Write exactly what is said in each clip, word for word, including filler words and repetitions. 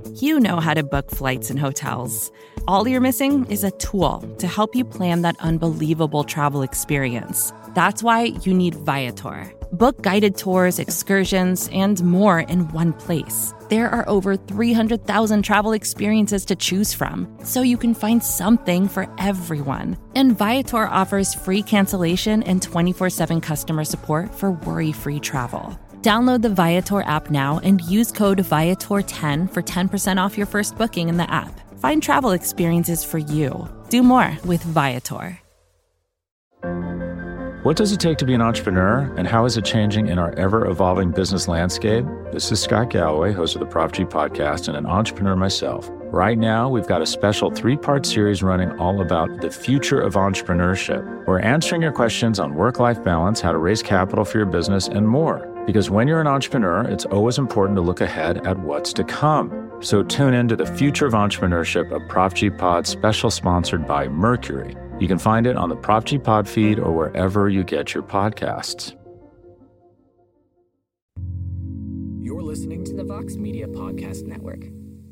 You know how to book flights and hotels. All you're missing is a tool to help you plan that unbelievable travel experience. That's why you need Viator. Book guided tours, excursions, and more in one place. There are over three hundred thousand travel experiences to choose from, so you can find something for everyone. And Viator offers free cancellation and twenty-four seven customer support for worry-free travel. Download the Viator app now and use code Viator ten for ten percent off your first booking in the app. Find travel experiences for you. Do more with Viator. What does it take to be an entrepreneur, and how is it changing in our ever-evolving business landscape? This is Scott Galloway, host of the Prop G Podcast and an entrepreneur myself. Right now, we've got a special three-part series running all about the future of entrepreneurship. We're answering your questions on work-life balance, how to raise capital for your business, and more. Because when you're an entrepreneur, it's always important to look ahead at what's to come. So tune in to the Future of Entrepreneurship, a Prop G Pod special sponsored by Mercury. You can find it on the Prop G Pod feed or wherever you get your podcasts. You're listening to the Vox Media Podcast Network.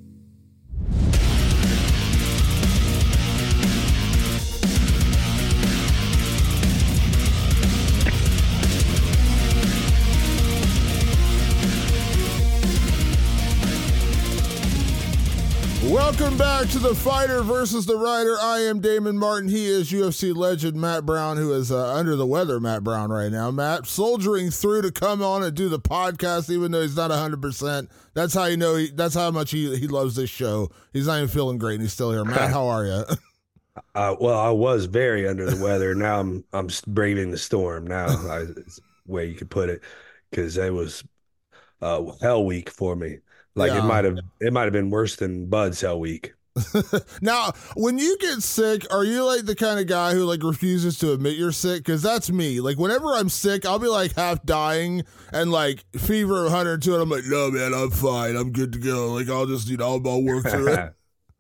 Welcome back to The Fighter versus the Writer. I am Damon Martin. He is U F C legend Matt Brown, who is uh, under the weather Matt Brown right now. Matt soldiering through to come on and do the podcast, even though he's not one hundred percent. That's how you know, he, that's how much he, he loves this show. He's not even feeling great, and he's still here. Matt, how are you? Uh, well, I was very under the weather. Now I'm I'm braving the storm. Now I, it's the way you could put it, because it was uh, hell week for me. Like yeah. it might have it might have been worse than Bud's hell week. Now, when you get sick, are you like the kind of guy who like refuses to admit you're sick? Because that's me. Like whenever I'm sick, I'll be like half dying and like fever one hundred two, and I'm like, no man, I'm fine, I'm good to go. Like I'll just you know I'll, I'll work through it.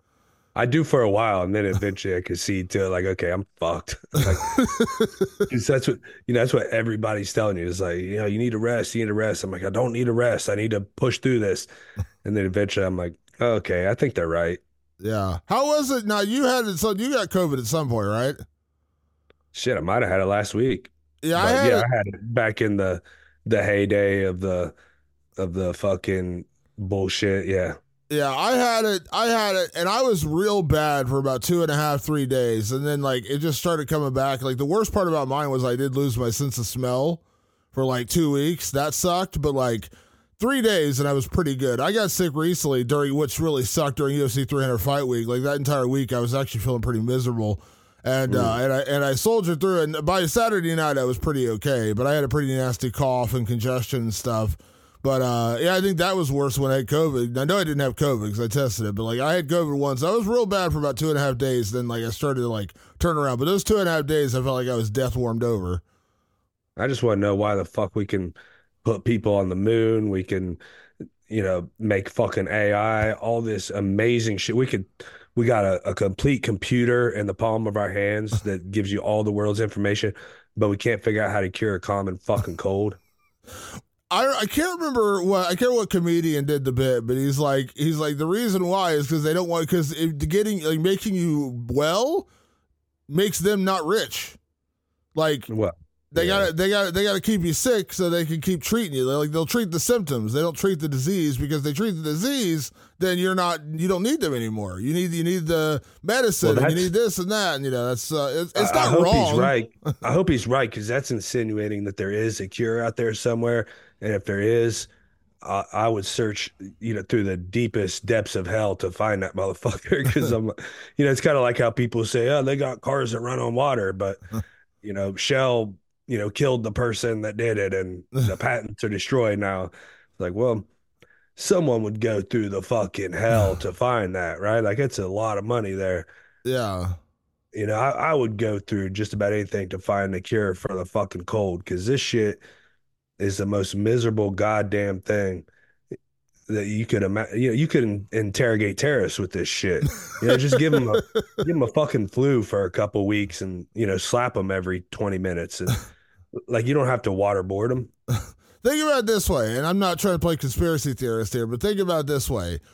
I do for a while, and then eventually I could see to like, okay, I'm fucked. Like, cause that's what you know. That's what everybody's telling you. It's like, you know, you need to rest. You need to rest. I'm like, I don't need to rest. I need to push through this. And then eventually, I'm like, oh, okay, I think they're right. Yeah. How was it? Now you had it. So you got COVID at some point, right? Shit, I might have had it last week. Yeah, but I had yeah, it. I had it back in the the heyday of the of the fucking bullshit. Yeah. Yeah, I had it, I had it, and I was real bad for about two and a half, three days, and then, like, it just started coming back. Like, the worst part about mine was I did lose my sense of smell for, like, two weeks. That sucked, but, like, three days, and I was pretty good. I got sick recently during, which really sucked during U F C three hundred fight week. Like, that entire week, I was actually feeling pretty miserable, and mm. uh, and I and I soldiered through it, and by Saturday night, I was pretty okay, but I had a pretty nasty cough and congestion and stuff. But, uh, yeah, I think that was worse when I had COVID. I know I didn't have COVID because I tested it, but, like, I had COVID once. I was real bad for about two and a half days. Then, like, I started to, like, turn around. But those two and a half days, I felt like I was death warmed over. I just want to know why the fuck we can put people on the moon. We can, you know, make fucking A I, all this amazing shit. We could, we got a, a complete computer in the palm of our hands that gives you all the world's information, but we can't figure out how to cure a common fucking cold. I, I can't remember what I can't remember what comedian did the bit, but he's like he's like the reason why is because they don't want because getting like making you well makes them not rich. Like what? They yeah. gotta they gotta they gotta keep you sick so they can keep treating you. They're like they'll treat the symptoms. They don't treat the disease because they treat the disease, then you're not you don't need them anymore. You need you need the medicine well, and you need this and that. And you know that's uh, it's, it's I, not I hope wrong. He's right. I hope he's right because that's insinuating that there is a cure out there somewhere. And if there is, uh, I would search, you know, through the deepest depths of hell to find that motherfucker. Because I'm, you know, it's kind of like how people say, oh, they got cars that run on water, but you know, Shell, you know, killed the person that did it, and the patents are destroyed now. It's like, well, someone would go through the fucking hell to find that, right? Like, it's a lot of money there. Yeah. You know, I, I would go through just about anything to find the cure for the fucking cold, because this shit is the most miserable goddamn thing that you could imagine. You know, you could in- interrogate terrorists with this shit. You know, just give them a give them a fucking flu for a couple weeks, and you know, slap them every twenty minutes, and like you don't have to waterboard them. Think about it this way, and I'm not trying to play conspiracy theorist here, but think about it this way.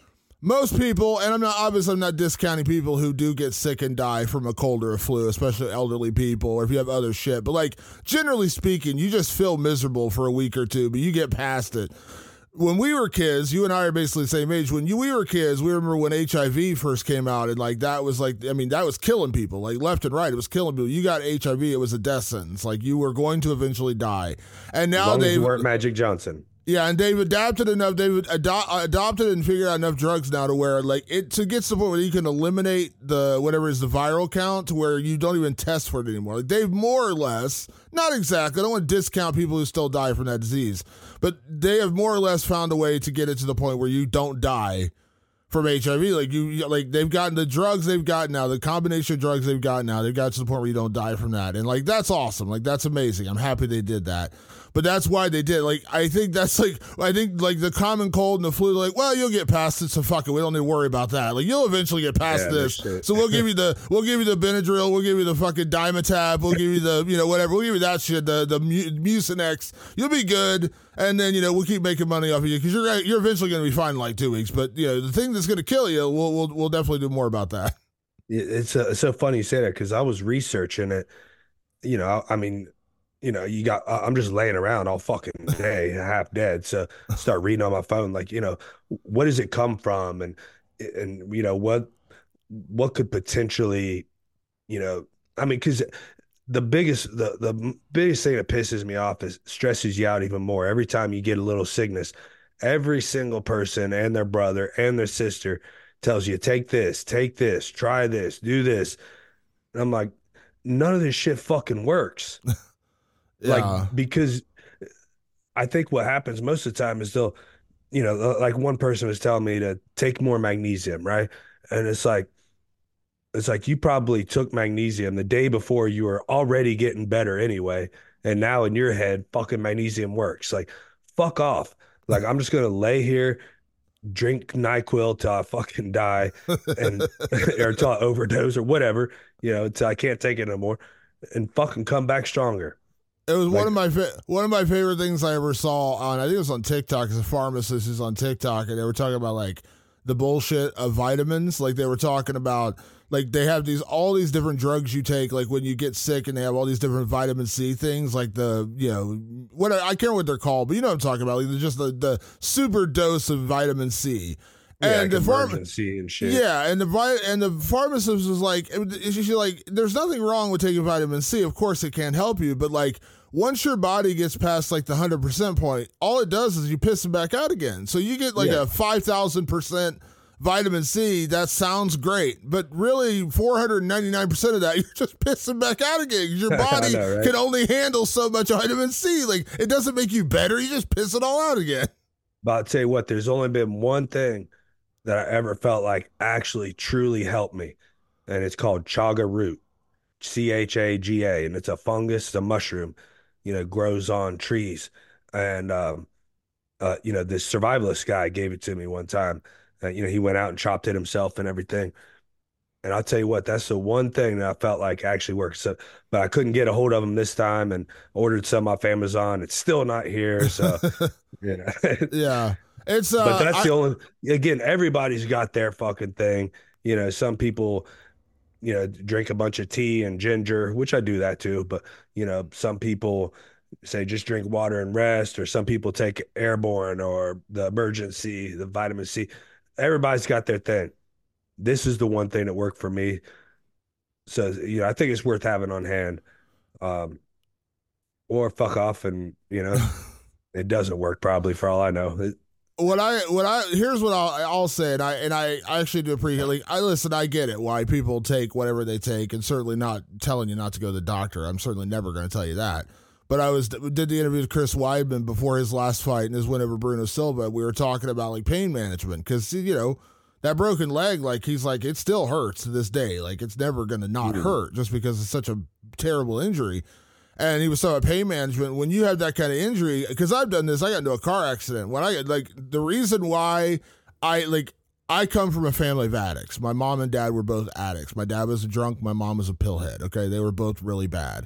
most people, and I'm not obviously I'm not discounting people who do get sick and die from a cold or a flu, especially elderly people, or if you have other shit. But like generally speaking, you just feel miserable for a week or two, but you get past it. When we were kids, you and I are basically the same age. When you, we were kids, we remember when H I V first came out, and like that was like, I mean, that was killing people, like left and right. It was killing people. You got H I V, it was a death sentence. Like you were going to eventually die. And now they weren't Magic Johnson. Yeah, and they've adapted enough. They've ado- adopted and figured out enough drugs now to where, like, it to get to the point where you can eliminate the whatever is the viral count to where you don't even test for it anymore. Like, they've more or less, not exactly. I don't want to discount people who still die from that disease, but they have more or less found a way to get it to the point where you don't die from H I V. Like you, like they've gotten the drugs they've got now, the combination of drugs they've got now. They've got to the point where you don't die from that, and like that's awesome. Like that's amazing. I'm happy they did that. But that's why they did. Like, I think that's like, I think like the common cold and the flu, like, well, you'll get past it, so fuck it. We don't need to worry about that. Like, you'll eventually get past yeah, this. So we'll give you the, we'll give you the Benadryl, we'll give you the fucking Dimetap, we'll give you the, you know, whatever. We'll give you that shit, the, the Mucinex. You'll be good. And then, you know, we'll keep making money off of you because you're, you're eventually going to be fine in like two weeks. But, you know, the thing that's going to kill you, we'll, we'll, we'll definitely do more about that. It's, uh, it's so funny you say that because I was researching it. You know, I mean, you know, you got, uh, I'm just laying around all fucking day, half dead. So start reading on my phone, like, you know, what does it come from? And, and, you know, what, what could potentially, you know, I mean, cause the biggest, the, the biggest thing that pisses me off is stresses you out even more. Every time you get a little sickness, every single person and their brother and their sister tells you, take this, take this, try this, do this. And I'm like, none of this shit fucking works. Yeah. Like, because I think what happens most of the time is they'll, you know, like one person was telling me to take more magnesium, right? And it's like, it's like you probably took magnesium the day before you were already getting better anyway. And now in your head, fucking magnesium works. Like, fuck off. Like, I'm just going to lay here, drink NyQuil till I fucking die and or till I overdose or whatever, you know, until I can't take it no more and fucking come back stronger. It was like, one of my fa- one of my favorite things I ever saw on, I think it was on TikTok, as a pharmacist who's on TikTok, and they were talking about like the bullshit of vitamins. Like they were talking about like they have these all these different drugs you take, like when you get sick, and they have all these different vitamin C things, like the, you know, what I can't remember what they're called, but you know what I'm talking about, like just the, the super dose of vitamin C. Yeah, and the pharma- and shit. Yeah, and the and the pharmacist was like, she's like, there's nothing wrong with taking vitamin C. Of course, it can help you, but like once your body gets past like the one hundred percent point, all it does is you piss it back out again. So you get like yeah. a five thousand percent vitamin C. That sounds great, but really four hundred ninety-nine percent of that you're just pissing back out again because your body know, right? can only handle so much vitamin C. Like it doesn't make you better. You just piss it all out again. But I'll tell you what, there's only been one thing that I ever felt like actually truly helped me. And it's called chaga root, C H A G A. And it's a fungus, it's a mushroom, you know, grows on trees. And, um, uh, you know, this survivalist guy gave it to me one time. Uh, you know, he went out and chopped it himself and everything. And I'll tell you what, that's the one thing that I felt like actually worked. So, but I couldn't get a hold of him this time and ordered some off Amazon. It's still not here. So, you know. Yeah. It's uh, but that's I, the only, again, everybody's got their fucking thing. You know, some people, you know, drink a bunch of tea and ginger, which I do that too. But, you know, some people say just drink water and rest, or some people take Airborne or the emergency, the vitamin C. Everybody's got their thing. This is the one thing that worked for me. So, you know, I think it's worth having on hand. Um, or fuck off and, you know, it doesn't work probably for all I know. It, What I what I here's what I'll I'll say, and I and I actually do appreciate. Like, I listen, I get it why people take whatever they take, and certainly not telling you not to go to the doctor. I'm certainly never going to tell you that. But I was did the interview with Chris Weidman before his last fight and his win over Bruno Silva. We were talking about like pain management because you know that broken leg, like he's like it still hurts to this day. Like it's never going to not mm-hmm. hurt just because it's such a terrible injury. And he was talking about pain management. When you have that kind of injury, because I've done this, I got into a car accident. When I get like the reason why I like I come from a family of addicts. My mom and dad were both addicts. My dad was a drunk. My mom was a pillhead. Okay, they were both really bad.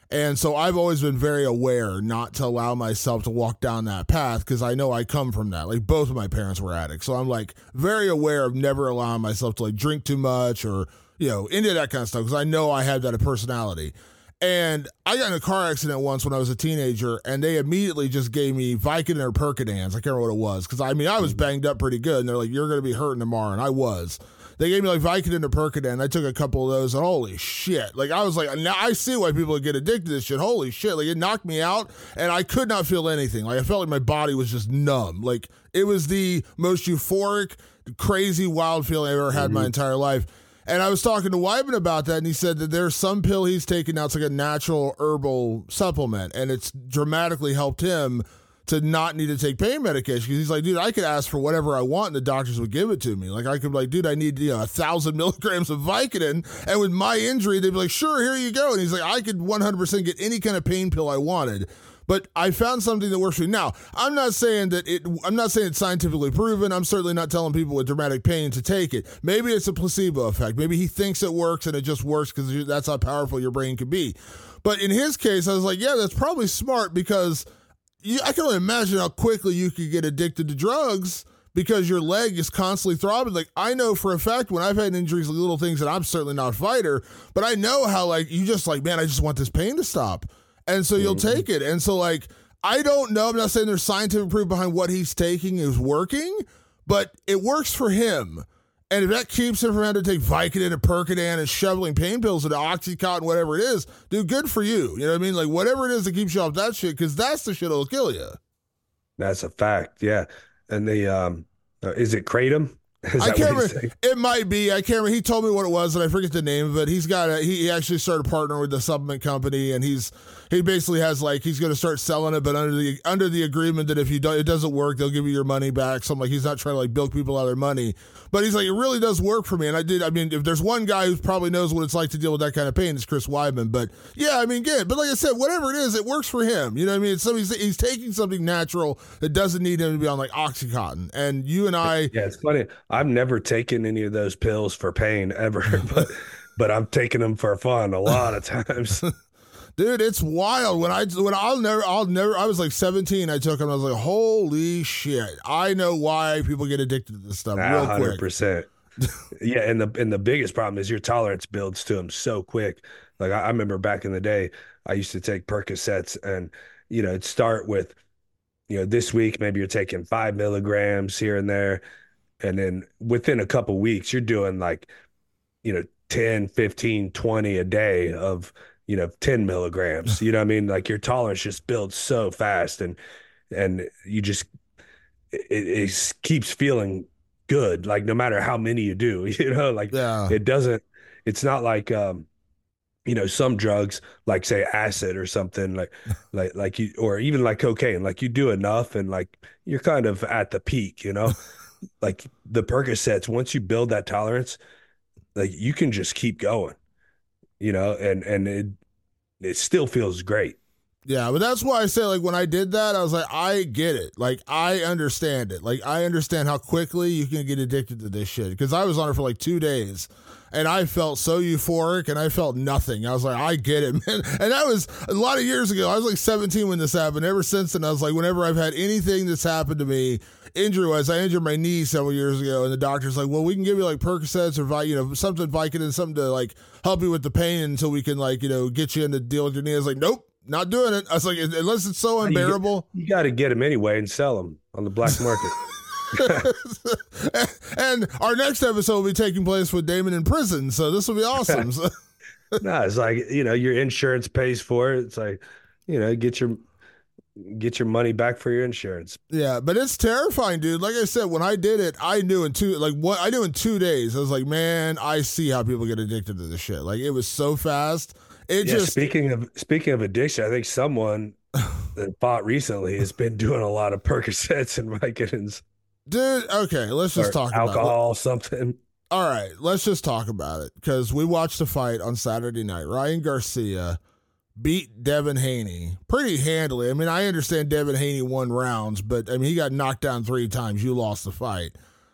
And so I've always been very aware not to allow myself to walk down that path because I know I come from that. Like both of my parents were addicts. So I'm like very aware of never allowing myself to like drink too much or, you know, into that kind of stuff because I know I have that personality. And I got in a car accident once when I was a teenager and they immediately just gave me Vicodin or Percodans. I can't remember what it was because I mean, I was banged up pretty good and they're like, you're going to be hurting tomorrow. And I was. They gave me like Vicodin or Percodan. I took a couple of those and holy shit. Like I was like, now I see why people get addicted to this shit. Holy shit. Like it knocked me out and I could not feel anything. Like I felt like my body was just numb. Like it was the most euphoric, crazy, wild feeling I ever had mm-hmm. my entire life. And I was talking to Wyman about that and he said that there's some pill he's taking now. It's like a natural herbal supplement and it's dramatically helped him to not need to take pain medication. Because he's like, dude, I could ask for whatever I want and the doctors would give it to me. Like I could be like, dude, I need, you know, a thousand milligrams of Vicodin. And with my injury, they'd be like, sure, here you go. And he's like, I could one hundred percent get any kind of pain pill I wanted. But I found something that works for me. Now, I'm not saying that it, I'm not saying it's scientifically proven. I'm certainly not telling people with dramatic pain to take it. Maybe it's a placebo effect. Maybe he thinks it works and it just works because that's how powerful your brain can be. But in his case, I was like, yeah, that's probably smart because You, I can only imagine how quickly you could get addicted to drugs because your leg is constantly throbbing. Like I know for a fact when I've had injuries, like little things that I'm certainly not a fighter, but I know how like you just like, man, I just want this pain to stop. And so you'll mm-hmm. take it. And so like, I don't know. I'm not saying there's scientific proof behind what he's taking is working, but it works for him. And if that keeps him from having to take Vicodin and Percodan and shoveling pain pills and Oxycontin, whatever it is, dude, good for you. You know what I mean? Like, whatever it is that keeps you off that shit, because that's the shit that'll kill you. That's a fact, yeah. And the, um, uh, is it Kratom? Is I can't remember. It might be. I can't remember. He told me what it was, and I forget the name of it. He's got a, he actually started partnering with the supplement company, and he's he basically has like he's going to start selling it, but under the under the agreement that if you don't, it doesn't work, they'll give you your money back. So I'm like, he's not trying to like bilk people out of their money, but he's like, it really does work for me. And I did. I mean, if there's one guy who probably knows what it's like to deal with that kind of pain, it's Chris Weidman. But yeah, I mean, again, but like I said, whatever it is, it works for him. You know what I mean? It's something he's, he's taking something natural that doesn't need him to be on like Oxycontin. And you and I, yeah, it's funny. I've never taken any of those pills for pain ever, but but I'm taking them for fun a lot of times. Dude, it's wild. When I when I'll never I'll never I was like seventeen, I took them. I was like, holy shit! I know why people get addicted to this stuff. Real quick. one hundred percent. Yeah, and the and the biggest problem is your tolerance builds to them so quick. Like I, I remember back in the day, I used to take Percocets, and you know, it'd start with, you know, this week maybe you're taking five milligrams here and there. And then within a couple weeks, you're doing like, you know, ten, fifteen, twenty a day of, you know, ten milligrams. You know what I mean? Like your tolerance just builds so fast and and you just, it, it keeps feeling good. Like no matter how many you do, you know, like yeah. it doesn't, it's not like, um, you know, some drugs like say acid or something like, like, like you, or even like cocaine, like you do enough and like you're kind of at the peak, you know? Like the Percocets, once you build that tolerance, like you can just keep going, you know, and, and it, it still feels great. Yeah. But that's why I say, like, when I did that, I was like, I get it. Like, I understand it. Like, I understand how quickly you can get addicted to this shit. Cause I was on it for like two days and I felt so euphoric and I felt nothing. I was like, I get it, man. And that was a lot of years ago. I was like seventeen when this happened. Ever since then, I was like, whenever I've had anything that's happened to me, injury-wise, I injured my knee several years ago, and the doctor's like, well, we can give you like Percocets or, you know, something Vicodin, something to like help you with the pain until we can like, you know, get you in to deal with your knee. I was like, nope, not doing it. I was like, unless it's so unbearable. You, you got to get them anyway and sell them on the black market. And our next episode will be taking place with Damon in prison, so this will be awesome. No, it's like, you know, your insurance pays for it. It's like, you know, get your get your money back for your insurance. Yeah, but it's terrifying, dude. Like I said, when I did it, I knew in two like what I knew in two days. I was like, man, I see how people get addicted to this shit. Like it was so fast. It yeah, just speaking of speaking of addiction, I think someone that fought recently has been doing a lot of Percocets and Vicodins. Dude, okay, let's just talk about alcohol, it. something. All right, let's just talk about it because we watched a fight on Saturday night. Ryan Garcia beat Devin Haney pretty handily. I mean, I understand Devin Haney won rounds, but I mean, he got knocked down three times. You lost the fight.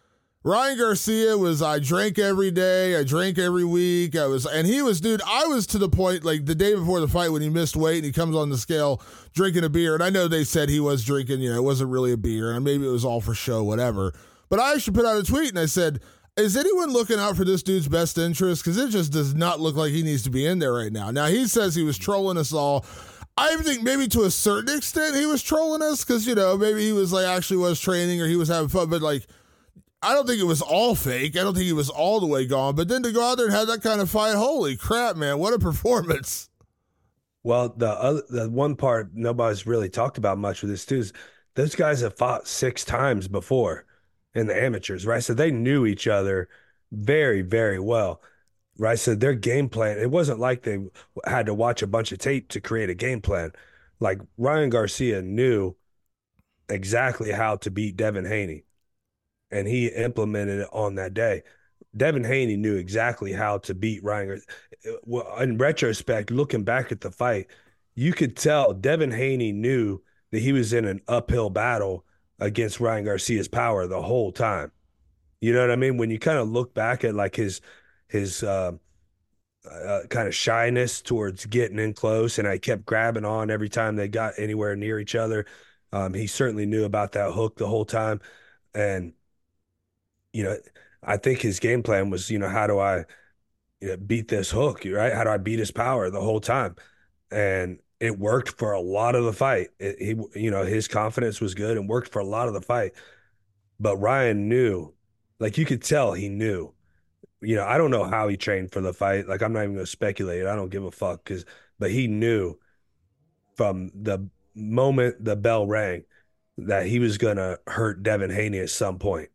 Ryan Garcia was, I drank every day. I drank every week. I was, and he was, dude, I was to the point, like the day before the fight when he missed weight and he comes on the scale drinking a beer. And I know they said he was drinking, you know, it wasn't really a beer and maybe it was all for show, whatever. But I actually put out a tweet and I said, is anyone looking out for this dude's best interest? Because it just does not look like he needs to be in there right now. Now, he says he was trolling us all. I think maybe to a certain extent he was trolling us because, you know, maybe he was like actually was training or he was having fun. But like, I don't think it was all fake. I don't think he was all the way gone. But then to go out there and have that kind of fight, holy crap, man, what a performance. Well, the other, the one part nobody's really talked about much with this too is those guys have fought six times before in the amateurs, right? So they knew each other very, very well, right? So their game plan, it wasn't like they had to watch a bunch of tape to create a game plan. Like Ryan Garcia knew exactly how to beat Devin Haney, and he implemented it on that day. Devin Haney knew exactly how to beat Ryan Garcia. Well, in retrospect, looking back at the fight, you could tell Devin Haney knew that he was in an uphill battle against Ryan Garcia's power the whole time. You know what I mean? When you kind of look back at like his his uh, uh, kind of shyness towards getting in close, and I kept grabbing on every time they got anywhere near each other. Um, he certainly knew about that hook the whole time. And, you know, I think his game plan was, you know, how do I you know, beat this hook, right? How do I beat his power the whole time? And it worked for a lot of the fight. It, he, you know, his confidence was good and worked for a lot of the fight. But Ryan knew, like you could tell he knew. You know, I don't know how he trained for the fight. Like I'm not even going to speculate. I don't give a fuck. Because, but he knew from the moment the bell rang that he was going to hurt Devin Haney at some point.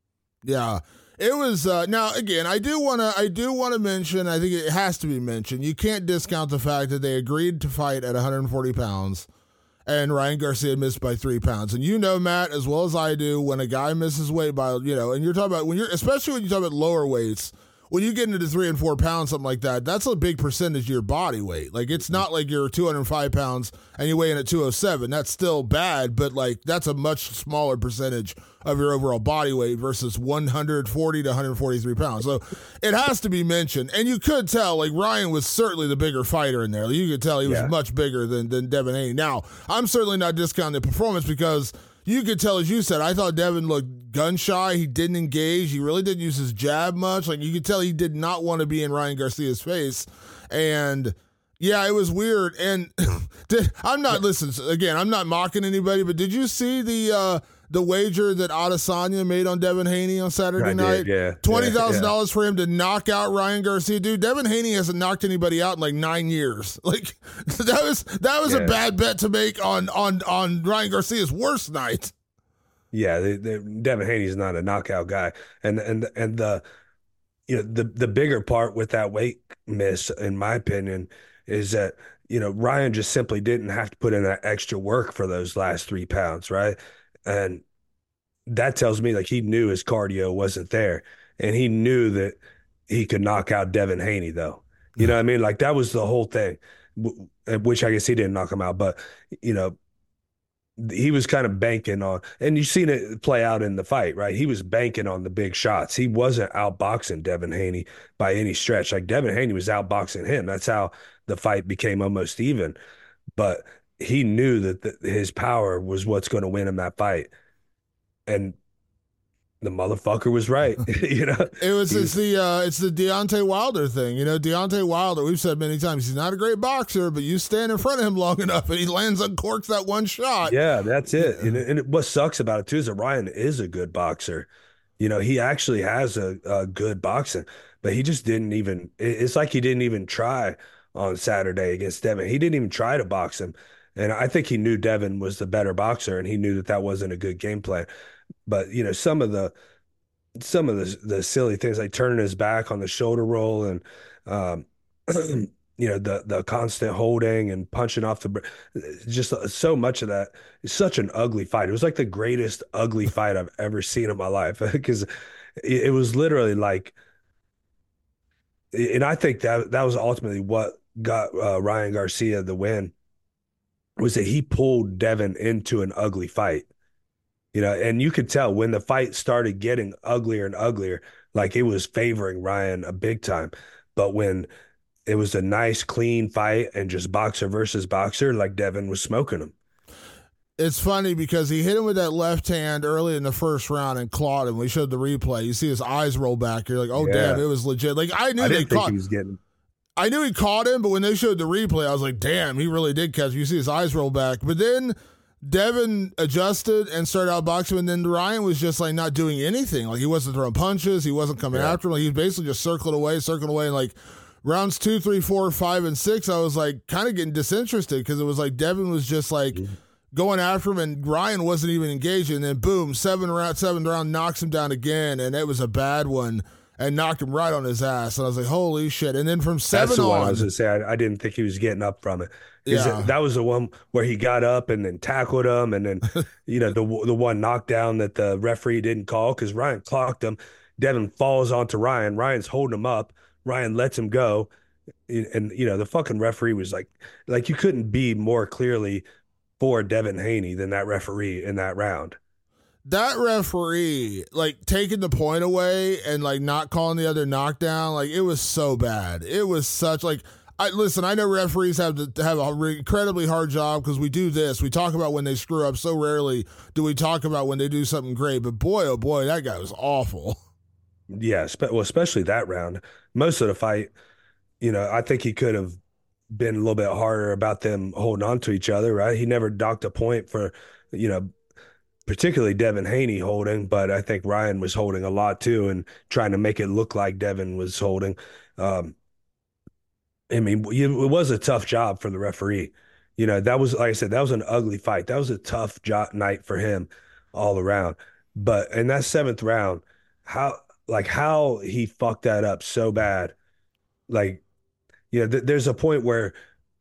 Yeah. It was uh, now again. I do want to. I do want to mention. I think it has to be mentioned. You can't discount the fact that they agreed to fight at one hundred forty pounds, and Ryan Garcia missed by three pounds. And you know, Matt, as well as I do, when a guy misses weight by you know, and you're talking about when you're especially when you talk about lower weights, when you get into three and four pounds, something like that, that's a big percentage of your body weight. Like it's not like you're two hundred five pounds and you weigh in at two oh seven. That's still bad, but like that's a much smaller percentage of your overall body weight versus one hundred forty to one hundred forty-three pounds. So it has to be mentioned. And you could tell, like, Ryan was certainly the bigger fighter in there. You could tell he was yeah. much bigger than, than Devin Haney. Now, I'm certainly not discounting the performance because you could tell, as you said, I thought Devin looked gun shy. He didn't engage. He really didn't use his jab much. Like, you could tell he did not want to be in Ryan Garcia's face. And yeah, it was weird. And did, I'm not, listen, again, I'm not mocking anybody, but did you see the, uh, the wager that Adesanya made on Devin Haney on Saturday I night? Did, yeah. twenty thousand dollars yeah. for him to knock out Ryan Garcia. Dude, Devin Haney hasn't knocked anybody out in like nine years. Like that was that was yeah. a bad bet to make on on on Ryan Garcia's worst night. Yeah, the, the, Devin Haney's not a knockout guy. And and and the you know the the bigger part with that weight miss, in my opinion, is that you know Ryan just simply didn't have to put in that extra work for those last three pounds, right? And that tells me like he knew his cardio wasn't there, and he knew that he could knock out Devin Haney though. You know what I mean? Like that was the whole thing, which I guess he didn't knock him out, but you know, he was kind of banking on, and you've seen it play out in the fight, right? He was banking on the big shots. He wasn't outboxing Devin Haney by any stretch. Like Devin Haney was outboxing him. That's how the fight became almost even. But he knew that the, his power was what's going to win him that fight. And the motherfucker was right. You know, it was, it's the, uh, it's the Deontay Wilder thing. You know, Deontay Wilder, we've said many times, he's not a great boxer, but you stand in front of him long enough and he lands uncorks that one shot. Yeah, that's it. And, and what sucks about it too is that Ryan is a good boxer. You know, he actually has a, a good boxing, but he just didn't even, it's like he didn't even try on Saturday against Devin. He didn't even try to box him. And I think he knew Devin was the better boxer, and he knew that that wasn't a good game plan. But, you know, some of the some of the the silly things like turning his back on the shoulder roll and, um, you know, the the constant holding and punching off the – just so much of that. It's such an ugly fight. It was like the greatest ugly fight I've ever seen in my life because it, it was literally like – and I think that that was ultimately what got uh, Ryan Garcia the win, was that he pulled Devin into an ugly fight. You know, and you could tell when the fight started getting uglier and uglier, like it was favoring Ryan a big time. But when it was a nice, clean fight and just boxer versus boxer, like Devin was smoking him. It's funny because he hit him with that left hand early in the first round and clawed him. We showed the replay. You see his eyes roll back. You're like, oh, yeah. Damn, it was legit. Like, I knew I they didn't think caught he was getting. I knew he caught him, but when they showed the replay, I was like, damn, he really did catch him. You see his eyes roll back. But then Devin adjusted and started outboxing him, and then Ryan was just like not doing anything. Like, he wasn't throwing punches. He wasn't coming yeah. after him. Like, he was basically just circling away, circling away. And like rounds two, three, four, five, and six, I was like kind of getting disinterested because it was like Devin was just like mm-hmm. going after him, and Ryan wasn't even engaging. And then boom, seven round, seventh round knocks him down again, and it was a bad one. And knocked him right on his ass. And I was like, holy shit. And then from seven That's the on. one I was going to say. I, I didn't think he was getting up from it. Yeah. It, that was the one where he got up and then tackled him. And then, you know, the the one knockdown that the referee didn't call because Ryan clocked him. Devin falls onto Ryan. Ryan's holding him up. Ryan lets him go. And, and, you know, the fucking referee was like, like you couldn't be more clearly for Devin Haney than that referee in that round. That referee, like, taking the point away and, like, not calling the other knockdown, like, it was so bad. It was such, like, I listen, I know referees have to have an incredibly hard job because we do this. We talk about when they screw up. So rarely do we talk about when they do something great. But, boy, oh, boy, that guy was awful. Yeah, well, especially that round. Most of the fight, you know, I think he could have been a little bit harder about them holding on to each other, right? He never docked a point for, you know, particularly Devin Haney holding, but I think Ryan was holding a lot too and trying to make it look like Devin was holding. Um, I mean, it was a tough job for the referee. You know, that was, like I said, that was an ugly fight. That was a tough job night for him all around. But in that seventh round, how, like how he fucked that up so bad. Like, you know, th- there's a point where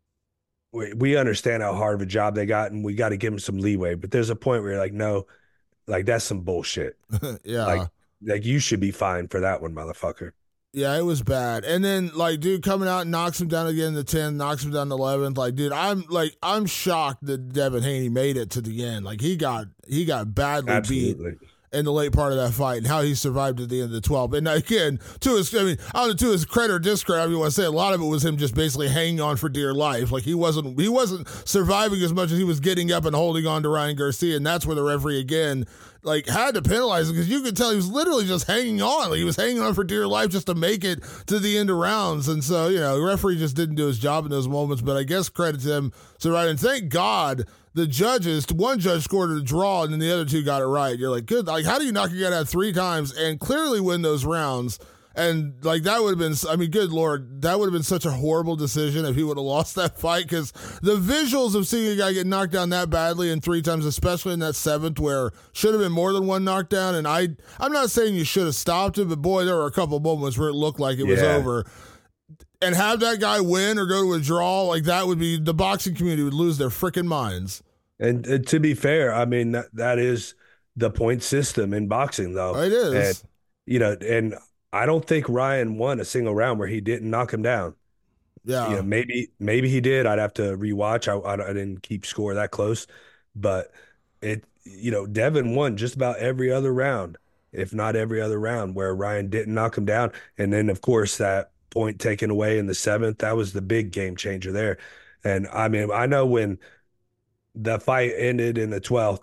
we, we understand how hard of a job they got and we got to give them some leeway. But there's a point where you're like, no, like that's some bullshit. Yeah. Like, like you should be fined for that one, motherfucker. Yeah, it was bad. And then, like, dude coming out and knocks him down again in the tenth, knocks him down the eleventh. Like, dude, I'm like, I'm shocked that Devin Haney made it to the end. Like, he got he got badly Absolutely. beat in the late part of that fight, and how he survived at the end of the twelve. And again, to his, I mean, I don't know, to his credit or discredit, I mean, I want to say a lot of it was him just basically hanging on for dear life. Like, he wasn't he wasn't surviving as much as he was getting up and holding on to Ryan Garcia, and that's where the referee again, like, had to penalize him because you could tell he was literally just hanging on. Like, he was hanging on for dear life just to make it to the end of rounds. And so, you know, the referee just didn't do his job in those moments. But I guess credit to him. So, right, and thank God the judges, one judge scored a draw and then the other two got it right. You're like, good. Like, how do you knock a guy out three times and clearly win those rounds? And, like, that would have been, I mean, good Lord, that would have been such a horrible decision if he would have lost that fight, because the visuals of seeing a guy get knocked down that badly and three times, especially in that seventh where should have been more than one knockdown. And I, I'm not saying you should have stopped it, but, boy, there were a couple moments where it looked like it was yeah. over. And have that guy win or go to a draw, like, that would be, the boxing community would lose their freaking minds. And, and to be fair, I mean, that, that is the point system in boxing, though. It is. And, you know, and I don't think Ryan won a single round where he didn't knock him down. Yeah. You know, maybe maybe he did. I'd have to rewatch. I, I, I didn't keep score that close. But, it you know, Devin won just about every other round, if not every other round, where Ryan didn't knock him down. And then, of course, that point taken away in the seventh, that was the big game changer there. And, I mean, I know when the fight ended in the twelfth,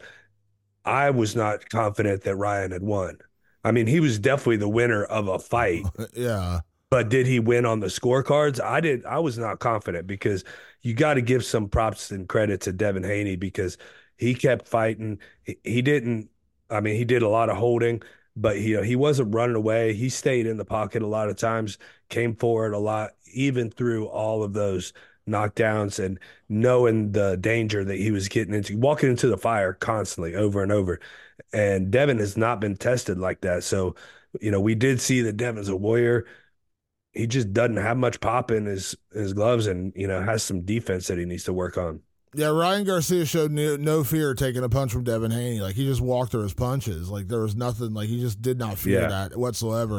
I was not confident that Ryan had won. I mean, he was definitely the winner of a fight. Yeah. But did he win on the scorecards? I did. I was not confident, because you got to give some props and credit to Devin Haney, because he kept fighting. He, he didn't, I mean, he did a lot of holding, but he, you know, he wasn't running away. He stayed in the pocket a lot of times, came forward a lot, even through all of those knockdowns and knowing the danger that he was getting into, walking into the fire constantly over and over. And Devin has not been tested like that. So, you know, we did see that Devin's a warrior. He just doesn't have much pop in his, his gloves, and, you know, has some defense that he needs to work on. Yeah, Ryan Garcia showed no, no fear taking a punch from Devin Haney. Like, he just walked through his punches. Like, there was nothing, like, he just did not fear yeah. that whatsoever.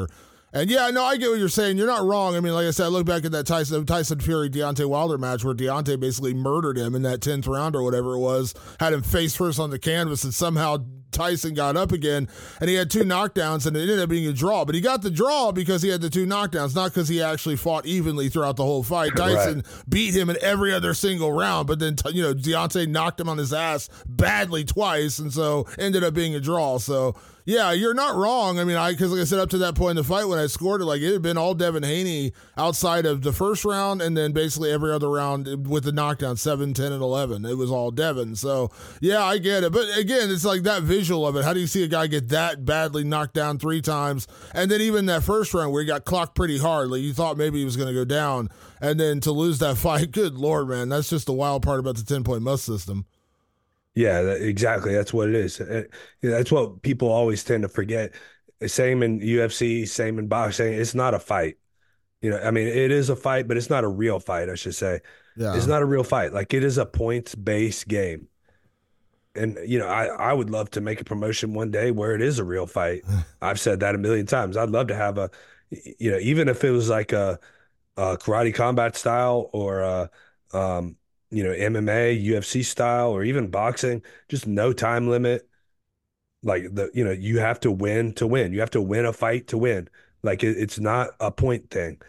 And yeah, no, I get what you're saying. You're not wrong. I mean, like I said, I look back at that Tyson Tyson Fury Deontay Wilder match where Deontay basically murdered him in that tenth round or whatever it was, had him face first on the canvas, and somehow Tyson got up again, and he had two knockdowns, and it ended up being a draw. But he got the draw because he had the two knockdowns, not because he actually fought evenly throughout the whole fight. Tyson right. beat him in every other single round, but then, you know, Deontay knocked him on his ass badly twice, and so ended up being a draw. So, yeah, you're not wrong. I mean, I because like I said, up to that point in the fight when I scored it, like it had been all Devin Haney outside of the first round, and then basically every other round with the knockdown, seven, ten, and eleven. It was all Devin. So, yeah, I get it. But again, it's like that visual of it. How do you see a guy get that badly knocked down three times? And then even that first round where he got clocked pretty hard, like you thought maybe he was going to go down. And then to lose that fight, good Lord, man, that's just the wild part about the ten-point must system. Yeah, that, exactly. That's what it is. It, you know, that's what people always tend to forget. Same in U F C, same in boxing. It's not a fight. You know, I mean, it is a fight, but it's not a real fight, I should say. Yeah. It's not a real fight. Like, it is a points-based game. And, you know, I, I would love to make a promotion one day where it is a real fight. I've said that a million times. I'd love to have a, you know, even if it was like a, a karate combat style or a, um, you know, M M A, U F C style, or even boxing, just no time limit. Like the, you know, you have to win to win. You have to win a fight to win. Like it, it's not a point thing.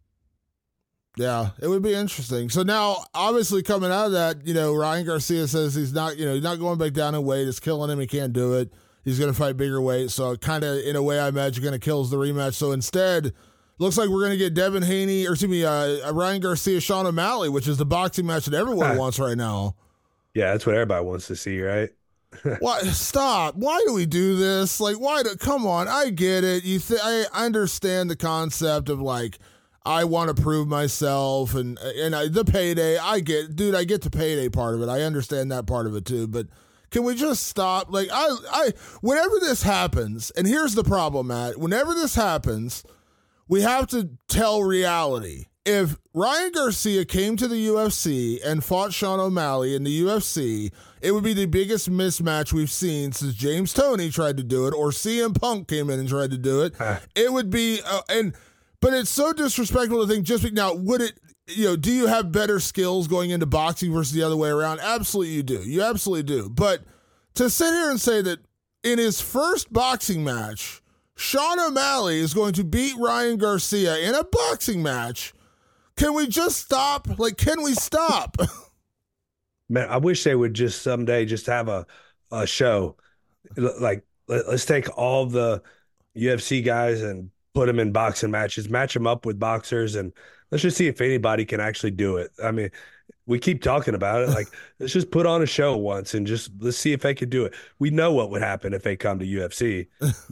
Yeah, it would be interesting. So now, obviously, coming out of that, you know, Ryan Garcia says he's not, you know, he's not going back down in weight. It's killing him. He can't do it. He's going to fight bigger weight. So kind of, in a way, I imagine going to kill the rematch. So instead, looks like we're going to get Devin Haney, or excuse me, uh, Ryan Garcia, Sean O'Malley, which is the boxing match that everyone wants right now. Yeah, that's what everybody wants to see, right? Why? Stop. Why do we do this? Like, why do, come on, I get it. You th- I understand the concept of, like, I want to prove myself and and I, the payday. I get, dude, I get the payday part of it. I understand that part of it too, but can we just stop? Like, I, I, whenever this happens, and here's the problem, Matt, whenever this happens, we have to tell reality. If Ryan Garcia came to the U F C and fought Sean O'Malley in the U F C, it would be the biggest mismatch we've seen since James Toney tried to do it, or C M Punk came in and tried to do it. Huh. It would be, uh, and but it's so disrespectful to think just be, now, would it, you know, do you have better skills going into boxing versus the other way around? Absolutely you do. You absolutely do. But to sit here and say that in his first boxing match, Sean O'Malley is going to beat Ryan Garcia in a boxing match, can we just stop? Like, can we stop? Man, I wish they would just someday just have a, a show. Like, let, let's take all the U F C guys and put them in boxing matches, match them up with boxers, and let's just see if anybody can actually do it. I mean, we keep talking about it. Like, let's just put on a show once and just let's see if they could do it. We know what would happen if they come to U F C.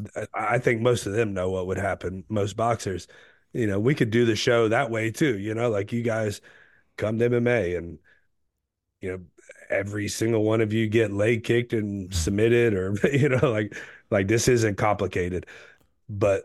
I think most of them know what would happen, most boxers. You know, we could do the show that way too, you know, like you guys come to M M A and, you know, every single one of you get leg kicked and submitted, or, you know, like, like this isn't complicated. But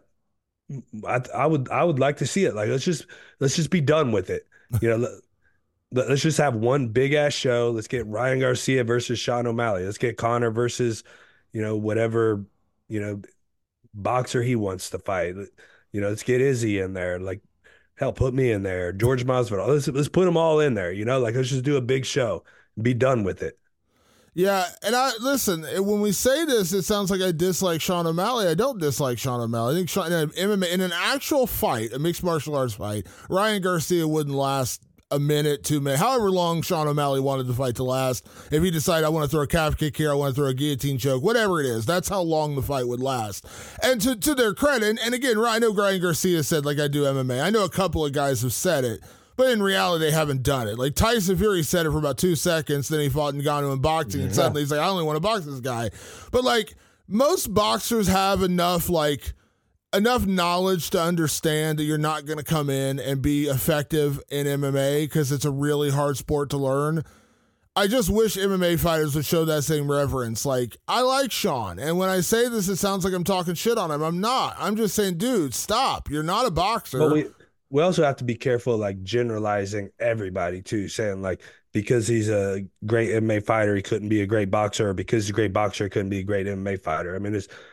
I, I would I would like to see it. Like, let's just let's just be done with it. You know, let, let's just have one big ass show. Let's get Ryan Garcia versus Sean O'Malley. Let's get Conor versus, you know, whatever, you know, boxer he wants to fight. You know, let's get Izzy in there. Like, hell, put me in there. George Masvidal. Let's let's put them all in there. You know, like let's just do a big show. Be done with it. Yeah, and I listen, when we say this, it sounds like I dislike Sean O'Malley. I don't dislike Sean O'Malley. I think Sean, in, M M A, in an actual fight, a mixed martial arts fight, Ryan Garcia wouldn't last a minute, two minutes, however long Sean O'Malley wanted the fight to last. If he decided, I want to throw a calf kick here, I want to throw a guillotine choke, whatever it is, that's how long the fight would last. And to, to their credit, and again, I know Ryan Garcia said, like, I do M M A. I know a couple of guys have said it, but in reality, they haven't done it. Like, Tyson Fury said it for about two seconds, then he fought Ngannou in boxing, yeah. And suddenly he's like, I only want to box this guy. But, like, most boxers have enough, like, enough knowledge to understand that you're not going to come in and be effective in M M A because it's a really hard sport to learn. I just wish M M A fighters would show that same reverence. Like, I like Sean, and when I say this, it sounds like I'm talking shit on him. I'm not. I'm just saying, dude, stop. You're not a boxer. But we- We also have to be careful, like, generalizing everybody, too, saying, like, because he's a great M M A fighter, he couldn't be a great boxer, or because he's a great boxer, he couldn't be a great M M A fighter. I mean, it's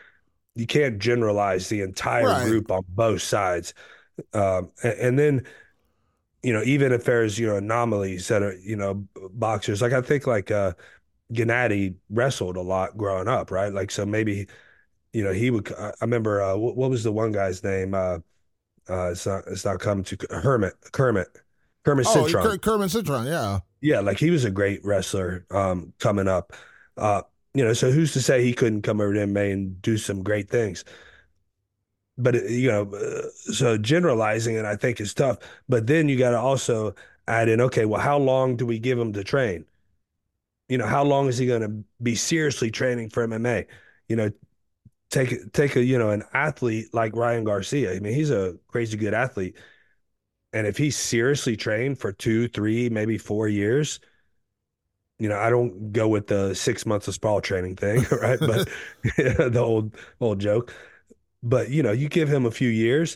you can't generalize the entire Right. group on both sides. Um, and, and then, you know, even if there's, you know, anomalies that are, you know, boxers, like I think like uh Gennady wrestled a lot growing up, right? Like, so maybe, you know, he would, I remember, uh, what, what was the one guy's name? Uh, uh, it's not, it's not coming to Hermit, Kermit, Kermit Oh, Cintron. Kermit Cintron, yeah. Yeah, like he was a great wrestler um, coming up. Uh, you know, so who's to say he couldn't come over to M M A and do some great things? But it- you know, uh, so generalizing it, I think, is tough. But then you got to also add in, okay, well, how long do we give him to train? You know, how long is he going to be seriously training for M M A? You know, take take a you know an athlete like Ryan Garcia. I mean, he's a crazy good athlete, and if he's seriously trained for two, three, maybe four years, you know, I don't go with the six months of sprawl training thing, right? But the old old joke. But you know, you give him a few years,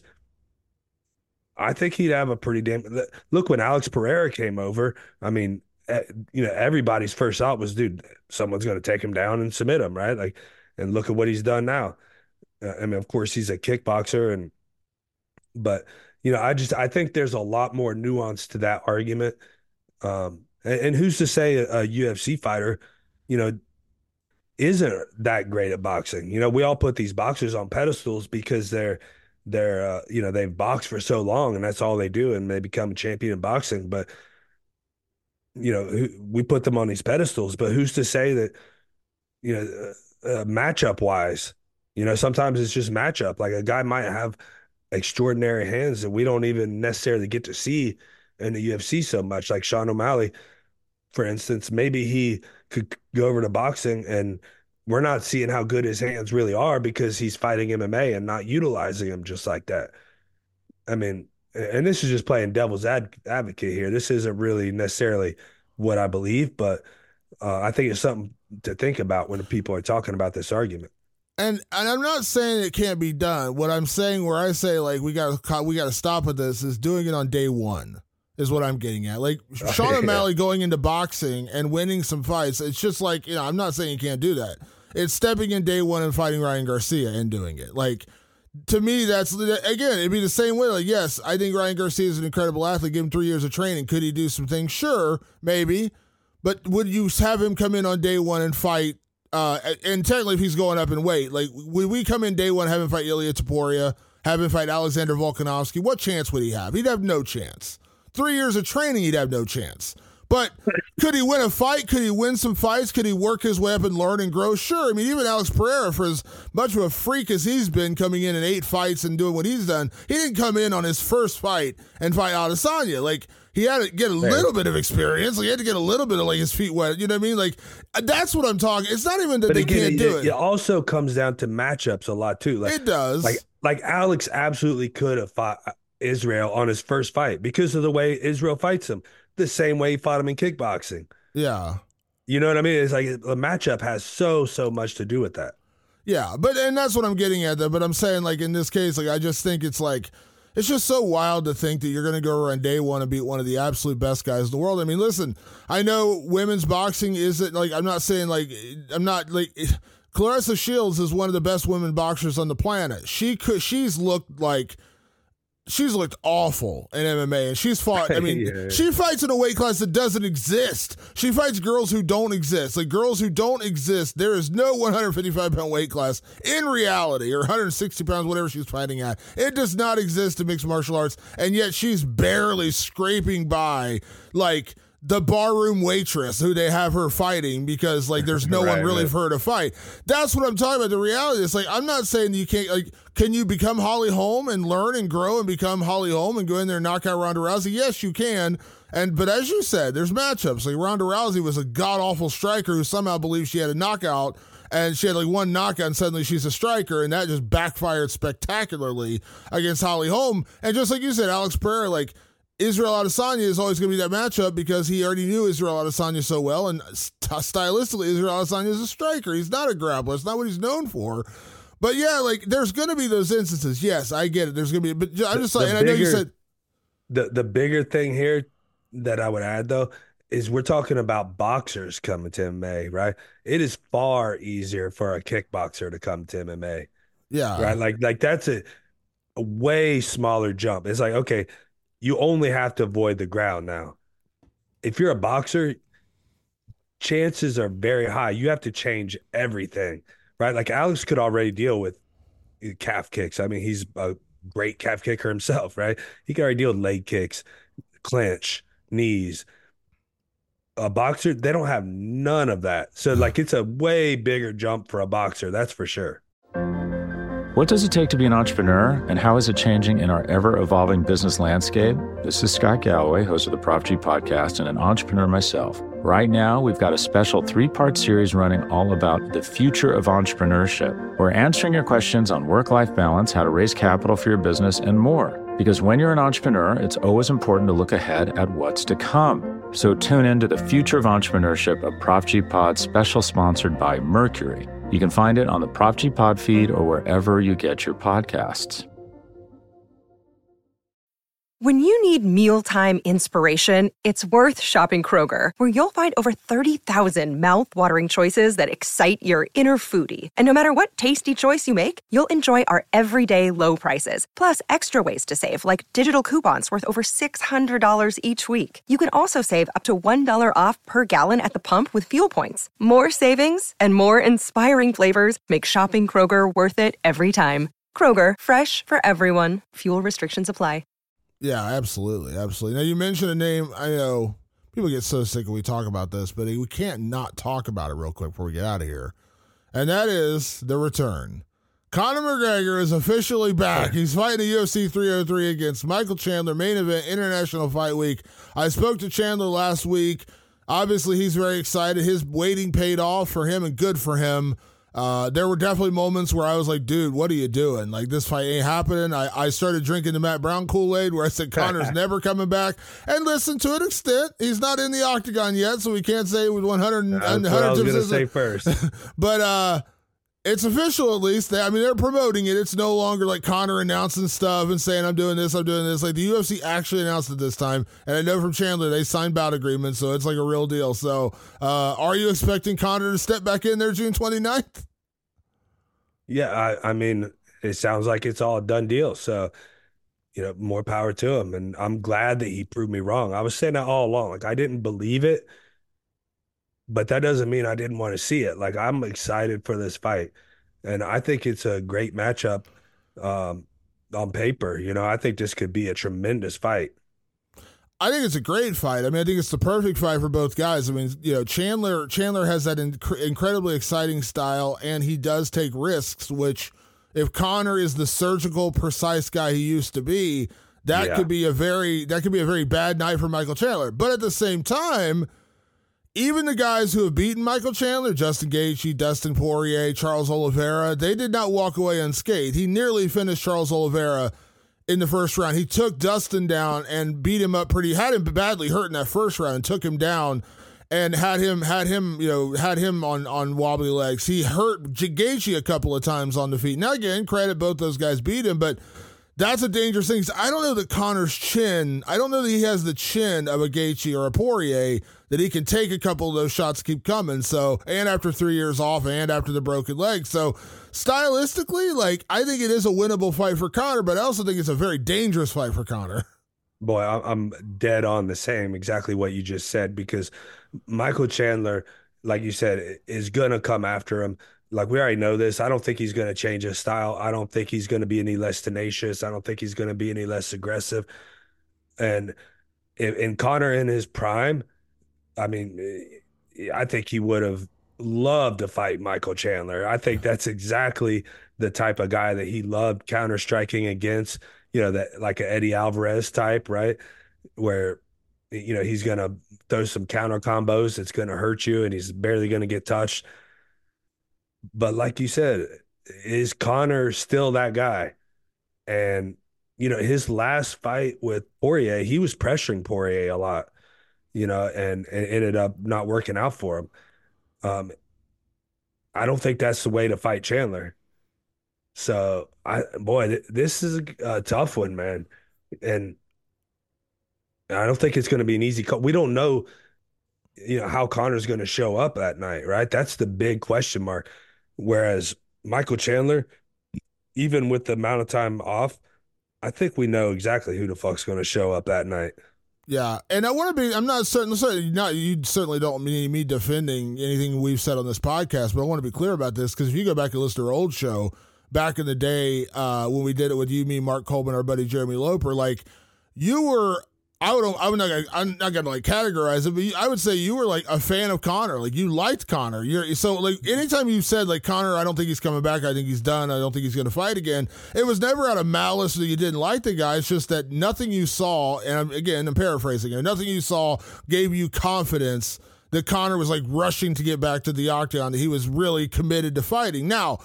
I think he'd have a pretty damn. Look, when Alex Pereira came over, I mean, eh, you know, everybody's first thought was, dude, someone's going to take him down and submit him, right? Like, and look at what he's done now. Uh, I mean, of course, he's a kickboxer, and but you know, I just I think there's a lot more nuance to that argument. Um, and, and who's to say a, a U F C fighter, you know, isn't that great at boxing? You know, we all put these boxers on pedestals because they're they're uh, you know, they've boxed for so long and that's all they do, and they become a champion in boxing. But you know, we put them on these pedestals, but who's to say that, you know, uh, uh, matchup wise, you know, sometimes it's just matchup. Like a guy might have extraordinary hands that we don't even necessarily get to see in the U F C so much. Like Sean O'Malley, for instance, maybe he could go over to boxing and we're not seeing how good his hands really are because he's fighting M M A and not utilizing them just like that. I mean, and this is just playing devil's ad advocate here. This isn't really necessarily what I believe, but uh, I think it's something to think about when people are talking about this argument. And and I'm not saying it can't be done. What I'm saying, where I say like we got to we got to stop with this, is doing it on day one. Is what I'm getting at. Like Sean O'Malley yeah. going into boxing and winning some fights. It's just like, you know, I'm not saying you can't do that. It's stepping in day one and fighting Ryan Garcia and doing it. Like, to me, that's, again, it'd be the same way. Like, yes, I think Ryan Garcia is an incredible athlete. Give him three years of training. Could he do some things? Sure, maybe. But would you have him come in on day one and fight? Uh, and technically, if he's going up in weight, like, would we come in day one, have him fight Ilya Taporia, have him fight Alexander Volkanovski? What chance would he have? He'd have no chance. Three years of training, he'd have no chance. But could he win a fight? Could he win some fights? Could he work his way up and learn and grow? Sure. I mean, even Alex Pereira, for as much of a freak as he's been coming in in eight fights and doing what he's done, he didn't come in on his first fight and fight Adesanya. Like, he had to get a little bit of experience. Like, he had to get a little bit of, like, his feet wet. You know what I mean? Like, that's what I'm talking. It's not even that but they again, can't it, do it. It also comes down to matchups a lot, too. Like, it does. Like, like Alex absolutely could have fought Israel on his first fight because of the way Israel fights him, the same way he fought him in kickboxing. Yeah. You know what I mean? It's like the matchup has so, so much to do with that. Yeah, but, and that's what I'm getting at, though. But I'm saying, like, in this case, like, I just think it's like, it's just so wild to think that you're going to go around day one and beat one of the absolute best guys in the world. I mean, listen, I know women's boxing isn't, like, I'm not saying, like, I'm not, like, Clarissa Shields is one of the best women boxers on the planet. She could, she's looked like, she's looked awful in M M A, and she's fought, I mean, yeah. she fights in a weight class that doesn't exist. She fights girls who don't exist. Like, girls who don't exist, there is no one fifty-five pound weight class in reality, or one sixty pounds, whatever she's fighting at. It does not exist in mixed martial arts, and yet she's barely scraping by, like, the barroom waitress who they have her fighting because, like, there's no right, one really right. for her to fight. That's what I'm talking about. The reality is, like, I'm not saying you can't, like, can you become Holly Holm and learn and grow and become Holly Holm and go in there and knock out Ronda Rousey? Yes, you can. And but as you said, there's matchups. Like, Ronda Rousey was a god-awful striker who somehow believed she had a knockout, and she had, like, one knockout, and suddenly she's a striker, and that just backfired spectacularly against Holly Holm. And just like you said, Alex Pereira, like, Israel Adesanya is always going to be that matchup because he already knew Israel Adesanya so well, and st- stylistically, Israel Adesanya is a striker. He's not a grappler. It's not what he's known for. But yeah, like, there's going to be those instances. Yes, I get it. There's going to be, but I'm just like, and I know you said the the bigger thing here that I would add though is we're talking about boxers coming to M M A, right? It is far easier for a kickboxer to come to M M A Yeah. right? Like like that's a, a way smaller jump. It's like, okay, you only have to avoid the ground now. If you're a boxer, chances are very high. You have to change everything, right? Like Alex could already deal with calf kicks. I mean, he's a great calf kicker himself, right? He can already deal with leg kicks, clinch, knees. A boxer, they don't have none of that. So, like, it's a way bigger jump for a boxer, that's for sure. What does it take to be an entrepreneur, and how is it changing in our ever-evolving business landscape? This is Scott Galloway, host of the Prop G podcast and an entrepreneur myself. Right now, we've got a special three-part series running all about the future of entrepreneurship. We're answering your questions on work-life balance, how to raise capital for your business, and more. Because when you're an entrepreneur, it's always important to look ahead at what's to come. So tune in to the Future of Entrepreneurship, a Prop G Pod special sponsored by Mercury. You can find it on the Prop G Pod feed or wherever you get your podcasts. When you need mealtime inspiration, it's worth shopping Kroger, where you'll find over thirty thousand mouth-watering choices that excite your inner foodie. And no matter what tasty choice you make, you'll enjoy our everyday low prices, plus extra ways to save, like digital coupons worth over six hundred dollars each week. You can also save up to one dollar off per gallon at the pump with fuel points. More savings and more inspiring flavors make shopping Kroger worth it every time. Kroger, fresh for everyone. Fuel restrictions apply. Yeah, absolutely. Absolutely. Now, you mentioned a name. I know people get so sick when we talk about this, but we can't not talk about it real quick before we get out of here. And that is the return. Conor McGregor is officially back. He's fighting a U F C three oh three against Michael Chandler, main event, International Fight Week. I spoke to Chandler last week. Obviously, he's very excited. His waiting paid off for him, and good for him. Uh, there were definitely moments where I was like, dude, what are you doing? Like, this fight ain't happening. I, I started drinking the Matt Brown Kool-Aid where I said Conor's never coming back. And listen, to an extent, he's not in the octagon yet, so we can't say with one hundred. That's what I was going to say first. But uh, it's official, at least. They, I mean, they're promoting it. It's no longer like Conor announcing stuff and saying, I'm doing this, I'm doing this. Like, the U F C actually announced it this time. And I know from Chandler, they signed bout agreements, so it's like a real deal. So uh, are you expecting Conor to step back in there June twenty-ninth? Yeah, I, I mean, it sounds like it's all a done deal. So, you know, more power to him. And I'm glad that he proved me wrong. I was saying that all along. Like, I didn't believe it, but that doesn't mean I didn't want to see it. Like, I'm excited for this fight. And I think it's a great matchup um, on paper. You know, I think this could be a tremendous fight. I think it's a great fight. I mean, I think it's the perfect fight for both guys. I mean, you know, Chandler Chandler has that inc- incredibly exciting style, and he does take risks, which if Conor is the surgical, precise guy he used to be, that yeah. could be a very that could be a very bad night for Michael Chandler. But at the same time, even the guys who have beaten Michael Chandler, Justin Gaethje, Dustin Poirier, Charles Oliveira, they did not walk away unscathed. He nearly finished Charles Oliveira in the first round. He took Dustin down and beat him up pretty, had him badly hurt in that first round and took him down and had him, had him, you know, had him on, on wobbly legs. He hurt Gaethje a couple of times on the feet. Now, again, credit, both those guys beat him, but that's a dangerous thing. I don't know that Conor's chin, I don't know that he has the chin of a Gaethje or a Poirier that he can take a couple of those shots, keep coming. So, and after three years off and after the broken leg. So stylistically, like, I think it is a winnable fight for Conor, but I also think it's a very dangerous fight for Conor. Boy, I'm dead on the same, exactly what you just said, because Michael Chandler, like you said, is going to come after him. Like, we already know this. I don't think he's going to change his style. I don't think he's going to be any less tenacious. I don't think he's going to be any less aggressive. And in, in Conor in his prime, I mean, I think he would have loved to fight Michael Chandler. I think that's exactly the type of guy that he loved counter striking against, you know, that like an Eddie Alvarez type, right? Where, you know, he's going to throw some counter combos that's going to hurt you and he's barely going to get touched. But like you said, is Conor still that guy? And, you know, his last fight with Poirier, he was pressuring Poirier a lot, you know, and, and ended up not working out for him. Um, I don't think that's the way to fight Chandler. So, I boy, th- this is a, a tough one, man. And I don't think it's going to be an easy call. We don't know, you know, how Conor's going to show up that night, right? That's the big question mark. Whereas Michael Chandler, even with the amount of time off, I think we know exactly who the fuck's going to show up that night. Yeah, and I want to be, I'm not certain, certainly not, you certainly don't mean me defending anything we've said on this podcast, but I want to be clear about this, because if you go back and listen to our old show, back in the day uh, when we did it with you, me, Mark Coleman, our buddy Jeremy Loper, like, you were, I would, I'm not gonna, I'm not gonna like categorize it, but you, I would say you were like a fan of Conor. Like, you liked Conor. You're so like anytime you said like Conor, I don't think he's coming back. I think he's done. I don't think he's going to fight again. It was never out of malice that you didn't like the guy. It's just that nothing you saw, and I'm, again, I'm paraphrasing it, nothing you saw gave you confidence that Conor was like rushing to get back to the octagon, that he was really committed to fighting. Now,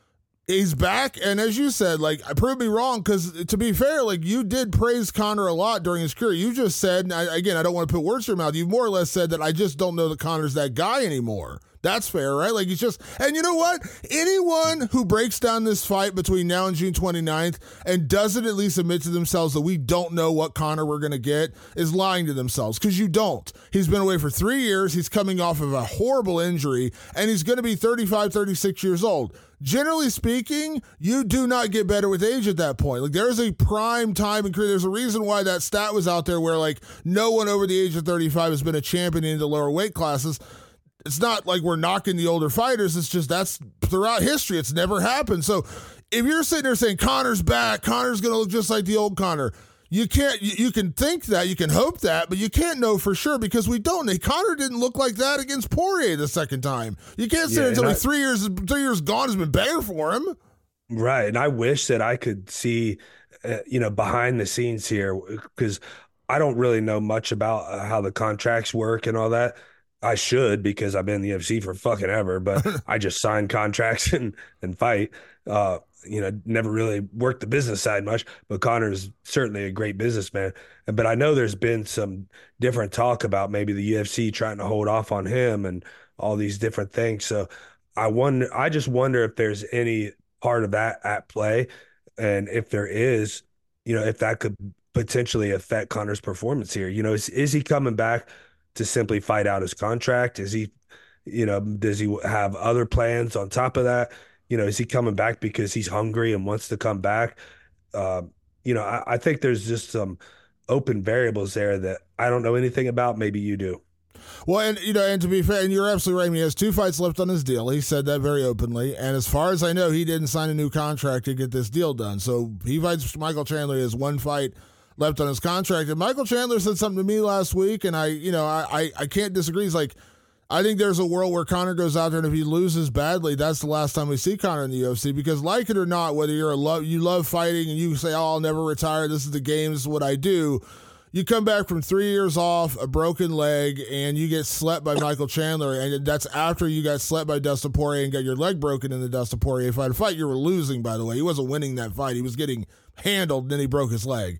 he's back, and as you said, like, prove me wrong, because to be fair, like, you did praise Conor a lot during his career. You just said, and I, again, I don't want to put words in your mouth, you more or less said that I just don't know that Conor's that guy anymore. That's fair, right? Like, he's just, and you know what? Anyone who breaks down this fight between now and June twenty-ninth and doesn't at least admit to themselves that we don't know what Conor we're going to get is lying to themselves, because you don't. He's been away for three years. He's coming off of a horrible injury, and he's going to be thirty-five, thirty-six years old. Generally speaking, you do not get better with age at that point. Like, there's a prime time in career. There's a reason why that stat was out there where, like, no one over the age of thirty-five has been a champion in the lower weight classes. It's not like we're knocking the older fighters. It's just that's throughout history. It's never happened. So if you're sitting there saying Conor's back, Conor's going to look just like the old Conor, you can't, you, you can think that, you can hope that, but you can't know for sure, because we don't. Conor didn't look like that against Poirier the second time. You can't sit yeah, there and tell I, me three years, three years gone has been better for him. Right. And I wish that I could see, uh, you know, behind the scenes here, because I don't really know much about uh, how the contracts work and all that. I should, because I've been in the U F C for fucking ever, but I just sign contracts and, and fight. Uh, you know, never really worked the business side much, but Conor's certainly a great businessman. But I know there's been some different talk about maybe the U F C trying to hold off on him and all these different things. So I wonder, I just wonder if there's any part of that at play. And if there is, you know, if that could potentially affect Conor's performance here. You know, is, is he coming back to simply fight out his contract? Is he, you know, does he have other plans on top of that? You know, is he coming back because he's hungry and wants to come back? Uh, you know, I, I think there's just some open variables there that I don't know anything about. Maybe you do. Well, and, you know, and to be fair, and you're absolutely right, I mean, he has two fights left on his deal. He said that very openly. And as far as I know, he didn't sign a new contract to get this deal done. So he fights Michael Chandler. He has one fight left on his contract. And Michael Chandler said something to me last week, and I, you know, I, I, I can't disagree. He's like, I think there's a world where Conor goes out there, and if he loses badly, that's the last time we see Conor in the U F C. Because like it or not, whether you're a love, you love fighting and you say, oh, I'll never retire, this is the game, this is what I do. You come back from three years off, a broken leg, and you get slept by Michael Chandler, and that's after you got slept by Dustin Poirier and got your leg broken in the Dustin Poirier fight. A fight you were losing, by the way. He wasn't winning that fight. He was getting handled, and then he broke his leg.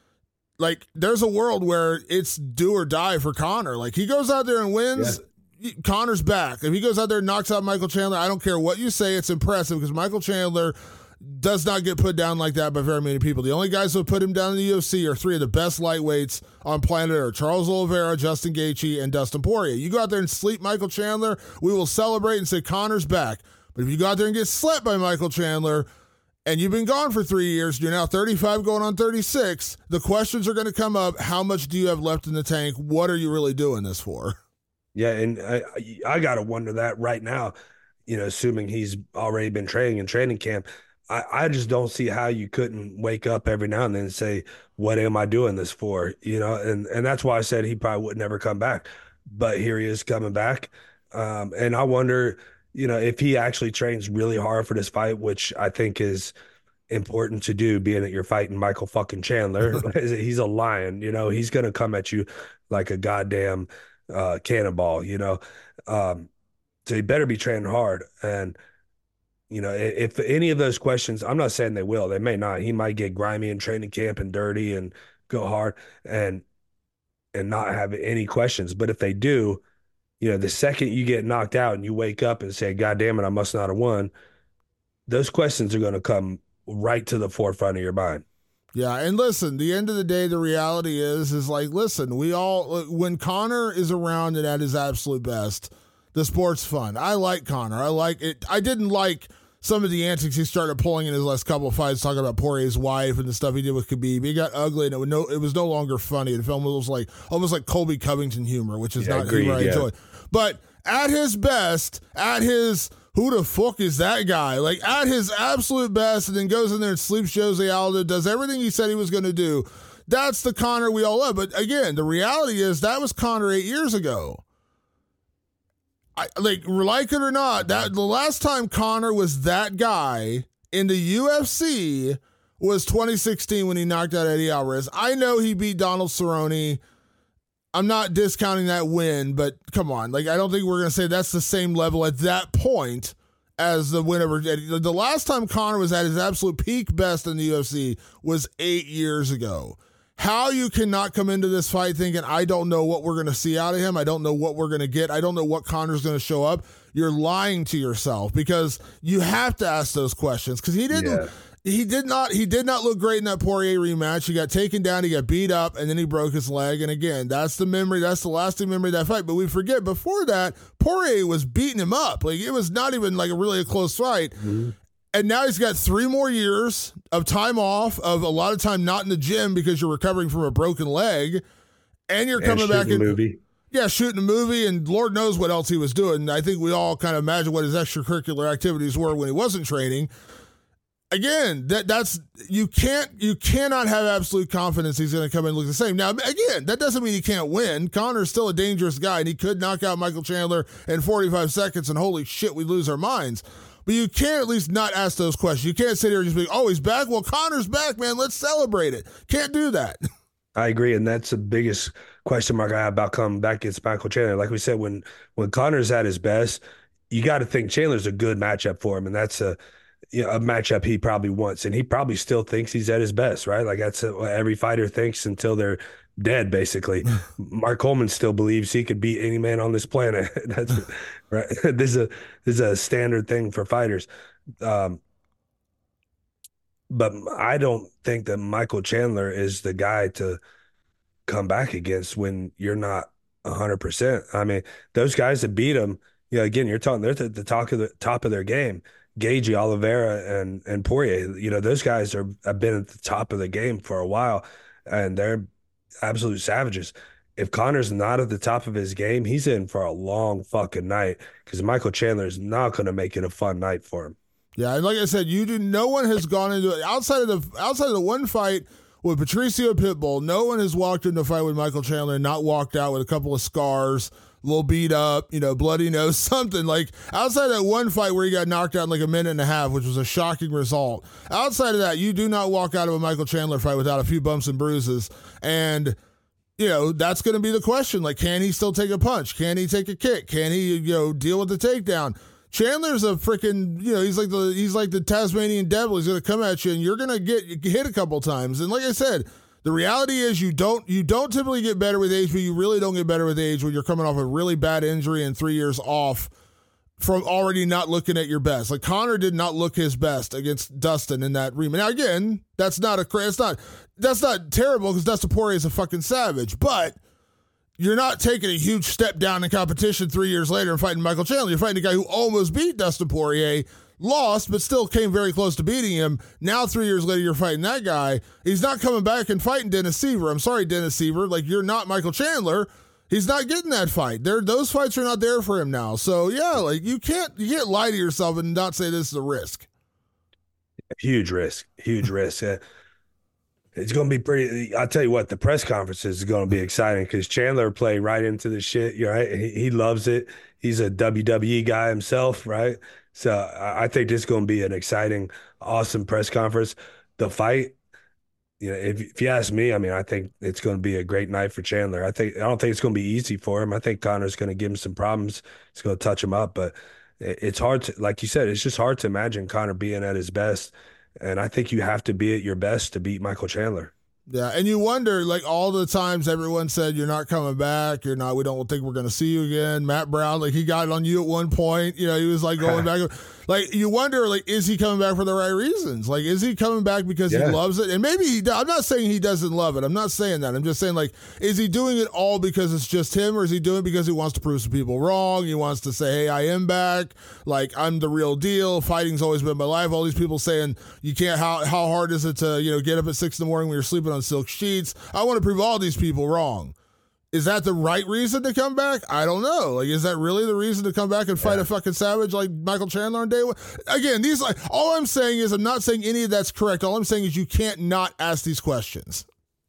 Like, there's a world where it's do or die for Conor. Like, he goes out there and wins, yeah. Conor's back. If he goes out there and knocks out Michael Chandler, I don't care what you say, it's impressive, because Michael Chandler does not get put down like that by very many people. The only guys who put him down in the U F C are three of the best lightweights on planet Earth: Charles Oliveira, Justin Gaethje, and Dustin Poirier. You go out there and sleep Michael Chandler, we will celebrate and say Conor's back. But if you go out there and get slept by Michael Chandler, and you've been gone for three years, you're now thirty-five going on thirty-six, the questions are going to come up. How much do you have left in the tank? What are you really doing this for? Yeah, and I, I got to wonder that right now, you know, assuming he's already been training in training camp. I, I just don't see how you couldn't wake up every now and then and say, what am I doing this for? You know, and, and that's why I said he probably would never come back. But here he is coming back. Um, and I wonder, you know, if he actually trains really hard for this fight, which I think is important to do, being that you're fighting Michael fucking Chandler. He's a lion, you know, he's going to come at you like a goddamn uh, cannonball, you know. Um, so he better be training hard. And, you know, if any of those questions, I'm not saying they will, they may not. He might get grimy in training camp and dirty and go hard and and not have any questions. But if they do, you know, the second you get knocked out and you wake up and say, God damn it, I must not have won, those questions are going to come right to the forefront of your mind. Yeah, and listen, the end of the day, the reality is, is like, listen, we all, when Conor is around and at his absolute best, the sport's fun. I like Conor. I like it. I didn't like some of the antics he started pulling in his last couple of fights, talking about Poirier's wife and the stuff he did with Khabib. He got ugly, and it was no, it was no longer funny. It felt almost like almost like Colby Covington humor, which is yeah, not agreed, humor I yeah. enjoy. But at his best, at his who the fuck is that guy? Like at his absolute best, and then goes in there and sleeps Jose Aldo, does everything he said he was going to do. That's the Conor we all love. But again, the reality is that was Conor eight years ago. I, like, like it or not, that the last time Conor was that guy in the U F C was twenty sixteen when he knocked out Eddie Alvarez. I know he beat Donald Cerrone. I'm not discounting that win, but come on. Like, I don't think we're going to say that's the same level at that point as the win over Eddie. The last time Conor was at his absolute peak best in the U F C was eight years ago. How you cannot come into this fight thinking, I don't know what we're going to see out of him. I don't know what we're going to get. I don't know what Conor's going to show up. You're lying to yourself because you have to ask those questions because he didn't. Yeah. He did not. He did not look great in that Poirier rematch. He got taken down. He got beat up, and then he broke his leg. And again, that's the memory. That's the lasting memory of that fight. But we forget before that, Poirier was beating him up. Like it was not even like a really a close fight. Mm-hmm. And now he's got three more years of time off, of a lot of time not in the gym because you're recovering from a broken leg, and you're coming and back in movie. Yeah, shooting a movie, and Lord knows what else he was doing. I think we all kind of imagine what his extracurricular activities were when he wasn't training. Again, that that's you can't you cannot have absolute confidence he's going to come in and look the same. Now, again, that doesn't mean he can't win. Conor's still a dangerous guy, and he could knock out Michael Chandler in forty-five seconds, and holy shit, we lose our minds. But you can't at least not ask those questions. You can't sit here and just be, oh, he's back? Well, Conor's back, man. Let's celebrate it. Can't do that. I agree, and that's the biggest question mark I have about coming back against Michael Chandler. Like we said, when when Conor's at his best, you got to think Chandler's a good matchup for him, and that's a you know, a matchup he probably wants, and he probably still thinks he's at his best, right? Like that's what every fighter thinks until they're dead, basically. Mark Coleman still believes he could beat any man on this planet. That's right. This is a this is a standard thing for fighters. Um, but I don't think that Michael Chandler is the guy to come back against when you're not a hundred percent. I mean, those guys that beat him, you know, again, you're talking they're at the top of the top of their game. Gagey, Oliveira, and and Poirier, you know, those guys are have been at the top of the game for a while, and they're absolute savages. If Conor's not at the top of his game, he's in for a long fucking night because Michael Chandler is not going to make it a fun night for him. Yeah, and like I said, you do. No one has gone into it outside of the outside of the one fight with Patricio Pitbull. No one has walked into a fight with Michael Chandler and not walked out with a couple of scars, a little beat up, you know, bloody nose, something. Like outside of that one fight where he got knocked out in like a minute and a half, which was a shocking result. Outside of that, you do not walk out of a Michael Chandler fight without a few bumps and bruises. And, you know, that's going to be the question. Like, can he still take a punch? Can he take a kick? Can he, you know, deal with the takedown? Chandler's a freaking, you know, he's like the he's like the Tasmanian devil. He's going to come at you and you're going to get hit a couple times. And like I said, the reality is you don't you don't typically get better with age, but you really don't get better with age when you're coming off a really bad injury and three years off from already not looking at your best. Like Conor did not look his best against Dustin in that rematch. Now again, that's not a that's not that's not terrible because Dustin Poirier is a fucking savage, but you're not taking a huge step down in competition three years later and fighting Michael Chandler. You're fighting a guy who almost beat Dustin Poirier, lost, but still came very close to beating him. Now, three years later, you're fighting that guy. He's not coming back and fighting Dennis Seaver. I'm sorry, Dennis Seaver. Like, you're not Michael Chandler. He's not getting that fight. There, those fights are not there for him now. So, yeah, like, you can't you can't lie to yourself and not say this is a risk. Huge risk. Huge risk. Uh, it's going to be pretty – I'll tell you what, the press conferences is going to be exciting because Chandler played right into the shit, you're right? He, he loves it. He's a W W E guy himself, right? So I think this is going to be an exciting, awesome press conference. The fight, you know, if, if you ask me, I mean, I think it's going to be a great night for Chandler. I think I don't think it's going to be easy for him. I think Conor's going to give him some problems. It's going to touch him up, but it's hard to, like you said, it's just hard to imagine Conor being at his best. And I think you have to be at your best to beat Michael Chandler. Yeah, and you wonder, like, all the times everyone said, you're not coming back, you're not, we don't think we're going to see you again. Matt Brown, like, he got on you at one point, you know, he was, like, going back. Like, you wonder, like, is he coming back for the right reasons? Like, is he coming back because yeah. he loves it? And maybe he does. I'm not saying he doesn't love it. I'm not saying that. I'm just saying, like, is he doing it all because it's just him, or is he doing it because he wants to prove some people wrong? He wants to say, hey, I am back. Like, I'm the real deal. Fighting's always been my life. All these people saying, you can't, how, how hard is it to, you know, get up at six in the morning when you're sleeping on silk sheets? I want to prove all these people wrong. Is that the right reason to come back? I don't know. Like, is that really the reason to come back and fight yeah. a fucking savage like Michael Chandler on day one? Again, these, like, all I'm saying is, I'm not saying any of that's correct. All I'm saying is you can't not ask these questions.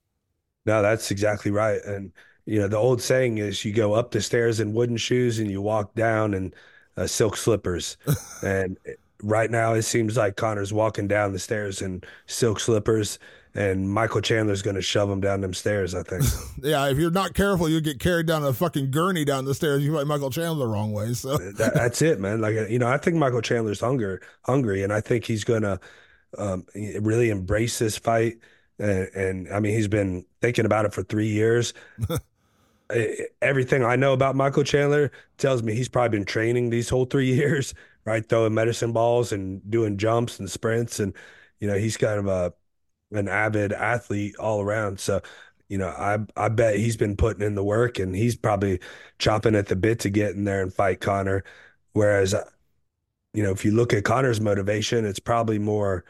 No, that's exactly right. And, you know, the old saying is you go up the stairs in wooden shoes and you walk down in uh, silk slippers. And right now it seems like Conor's walking down the stairs in silk slippers, and Michael Chandler's going to shove him down them stairs, I think. Yeah, if you're not careful, you'll get carried down a fucking gurney down the stairs. You fight Michael Chandler the wrong way. So that, that's it, man. Like, you know, I think Michael Chandler's hunger, hungry, and I think he's going to um, really embrace this fight. And, and, I mean, he's been thinking about it for three years. Everything I know about Michael Chandler tells me he's probably been training these whole three years, right? Throwing medicine balls and doing jumps and sprints. And, you know, he's kind of a, an avid athlete all around. So, you know, I I bet he's been putting in the work, and he's probably chomping at the bit to get in there and fight Conor. Whereas, you know, if you look at Conor's motivation, it's probably more,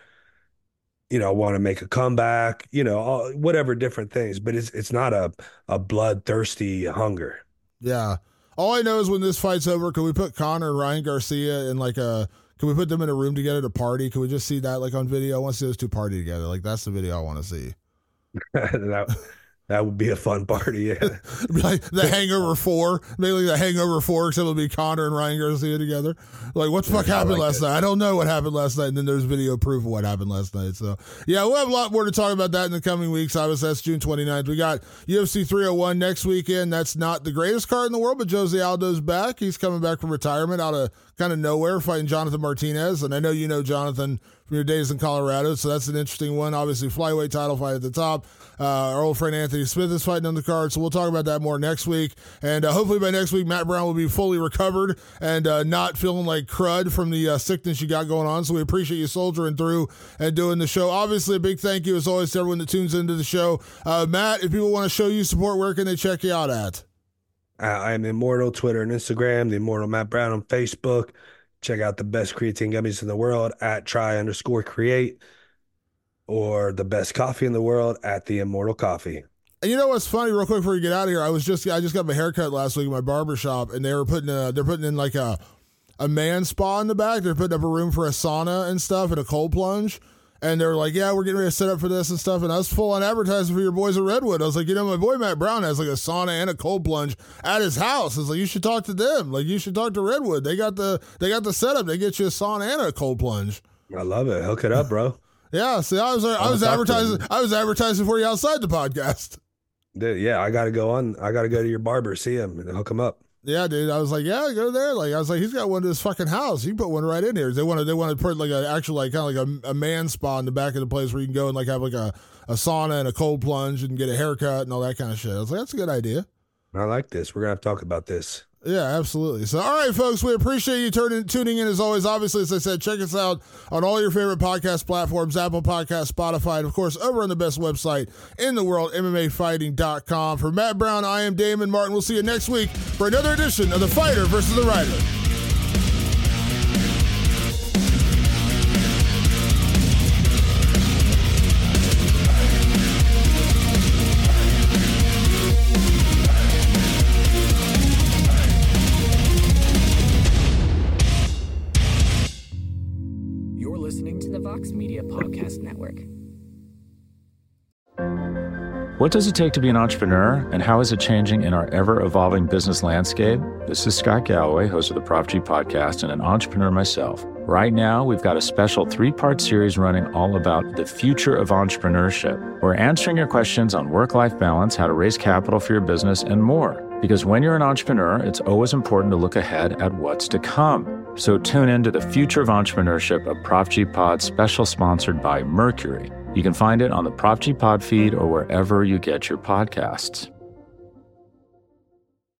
you know, want to make a comeback, you know, all, whatever different things, but it's it's not a, a bloodthirsty hunger. Yeah. All I know is when this fight's over, can we put Conor and Ryan Garcia in like a, can we put them in a room together to party? Can we just see that like on video? I want to see those two party together. Like, that's the video I want to see. that, that would be a fun party, yeah. Like the Hangover Four, maybe like the Hangover Four, except it'll be Conor and Ryan Garcia together. Like, what the fuck happened like last it. night? I don't know what happened last night, and then there's video proof of what happened last night. So, yeah, we'll have a lot more to talk about that in the coming weeks. Obviously, that's June twenty-ninth. We got U F C three oh one next weekend. That's not the greatest card in the world, but Jose Aldo's back. He's coming back from retirement out of kind of nowhere, fighting Jonathan Martinez. And I know you know Jonathan from your days in Colorado, so that's an interesting one. Obviously, flyweight title fight at the top. Uh, our old friend Anthony Smith is fighting on the card, so we'll talk about that more next week. And uh, hopefully by next week, Matt Brown will be fully recovered and uh, not feeling like crud from the uh, sickness you got going on. So we appreciate you soldiering through and doing the show. Obviously, a big thank you, as always, to everyone that tunes into the show. Uh, Matt, if people want to show you support, where can they check you out at? Uh, I'm Immortal, Twitter and Instagram, the Immortal Matt Brown on Facebook. Check out the best creatine gummies in the world at try underscore create, or the best coffee in the world at the Immortal Coffee. And you know what's funny, real quick before you get out of here? I was just I just got my haircut last week at my barber shop, and they were putting a, they're putting in like a a man spa in the back. They're putting up a room for a sauna and stuff and a cold plunge. And they're like, yeah, we're getting ready to set up for this and stuff. And I was full on advertising for your boys at Redwood. I was like, you know, my boy Matt Brown has like a sauna and a cold plunge at his house. I was like, you should talk to them. Like, you should talk to Redwood. They got the they got the setup. They get you a sauna and a cold plunge. I love it. Hook it up, bro. Yeah. See, I was I was advertising I was advertising for you outside the podcast. Dude, yeah, I got to go on. I got to go to your barber, see him, and hook him up. Yeah, dude. I was like, yeah, go there. Like, I was like, he's got one at his fucking house. You can put one right in here. They want to, they want to put like an actual, like kind of like a, a man spa in the back of the place where you can go and like have like a, a sauna and a cold plunge and get a haircut and all that kind of shit. I was like, that's a good idea. I like this. We're gonna have to talk about this. Yeah, absolutely. So, all right, folks, we appreciate you turning, tuning in as always. Obviously, as I said, check us out on all your favorite podcast platforms, Apple Podcasts, Spotify, and, of course, over on the best website in the world, M M A fighting dot com. For Matt Brown, I am Damon Martin. We'll see you next week for another edition of The Fighter versus the Writer. Vox Media Podcast Network. What does it take to be an entrepreneur, and how is it changing in our ever-evolving business landscape? This is Scott Galloway, host of the Prop G Podcast and an entrepreneur myself. Right now, we've got a special three-part series running all about the future of entrepreneurship. We're answering your questions on work-life balance, how to raise capital for your business, and more. Because when you're an entrepreneur, it's always important to look ahead at what's to come. So tune in to the Future of Entrepreneurship, a Prop G Pod special sponsored by Mercury. You can find it on the Prop G Pod feed or wherever you get your podcasts.